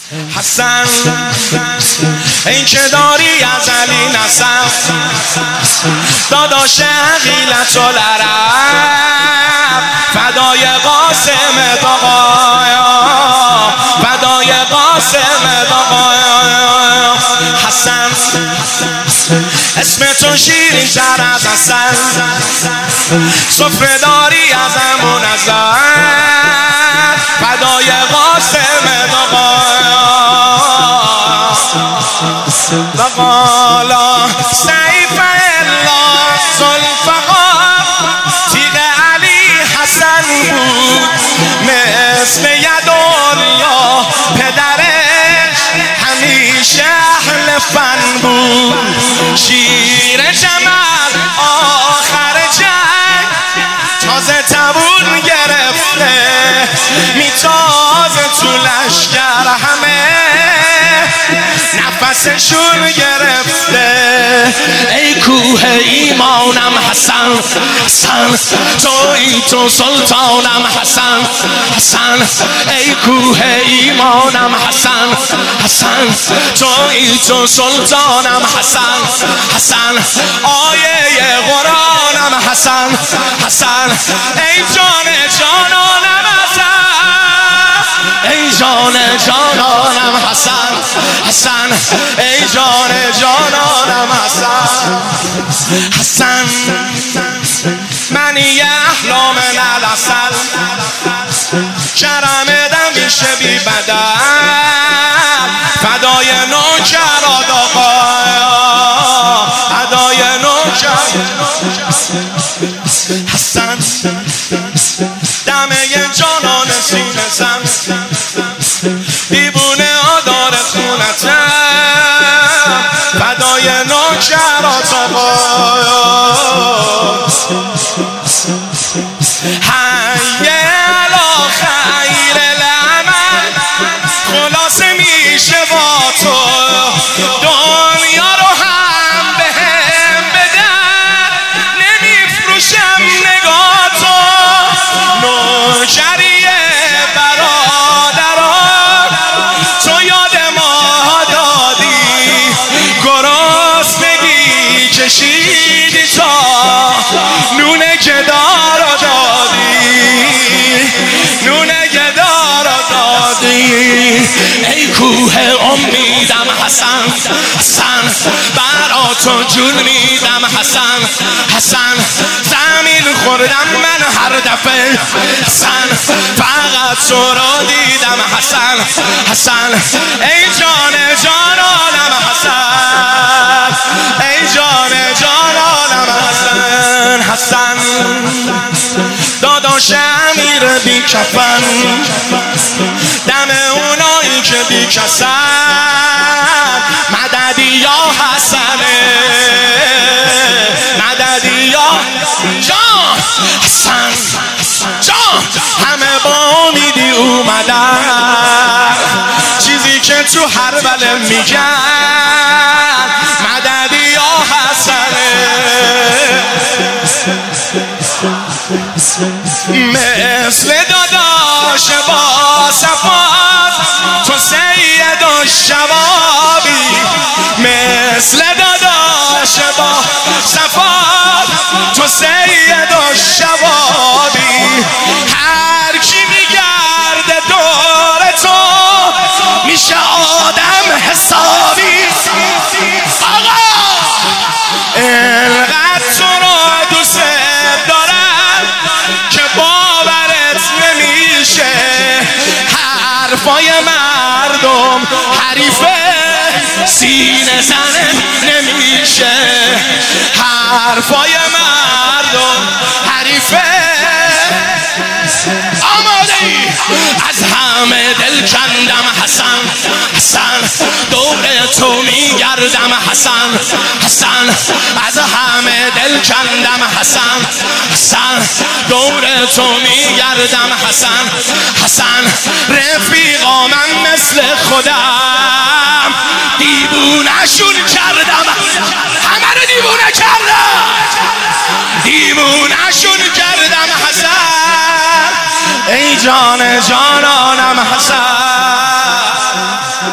حسن این که داری از علی نسب، داداش عقیلت و لرب، فدای قاسم دقایا، فدای قاسم دقایا. حسن اسم تو شیرین تر از عسل، سفره داری از امون ازل، فدای قاسم دقایا. وقالا سیف الله ذوالفقار، تیغ علی حسن بود مثل یدالله، پدرش همیشه اهل فن بود. شیر جمل آخر جنگ تازه تبون گرفته، میتازه تو لشگر همه نفسشون گرفته. ای کوه ایمانم حسن، حسن تویی تو سلطانم حسن، حسن ای کوه ایمانم حسن، حسن تویی تو سلطانم حسن، حسن آیه قرآنم حسن، حسن ای جان جانانم حسن، ای جان جانانم حسن، حسن ای جان جانانم حسن. حسن منی احلام نلسل، کرم دمیشه بی بدل، فدای نوکر آقایا، فدای نوکر. حسن دمه جانان سینه زن، دیوونه آدار خونتم، فدای نوکرات آقایا. حی علی خیر العمل، خلاصه میشه با تو، دنیا رو هم بهم بدن، نمیفروشم نگاه تو. نوکری برادران تو یاد ما دادی، گرسنگی کشیدی تا نون گدار دادی، نون گدار دادی. ای کوه امیدم حسن، حسن برا تو جون میدم حسن، حسن زمین خوردم من هر دفعه حسن، فقط تو رو دیدم حسن، حسن ای جان جانانم حسن، ای جان جانانم حسن. حسن داداش امیر بی کفن، دم اونایی که بی کسن، مددی یا حسنه، مددی یا جان حسن، جان همه با امیدی اومدن، چیزی که تو هر بله میگن، مددی یا حسنه. مثل داداش با صفات تو سید الشبابی، مثل داداش با صفات تو سید الشبابی. هر کی میگرده دور تو میشه آدم حسابی. آقا اینقدر تو رو دوست دارم که باورت نمیشه، حرفای مردم حریفه سینه زنه نمیشه، حرفای مردم حریفه. آماده ای؟ از همه دل کندم حسن، حسن دور تو میگردم حسن، حسن از همه دل کندم حسن، حسن دور تو میگردم حسن، حسن رفیقا من مثل خودم دیوونه‌شون کردم، همه رو دیوونه کردم، دیوونه‌شون کردم حسن، ای جان جانانم حسن.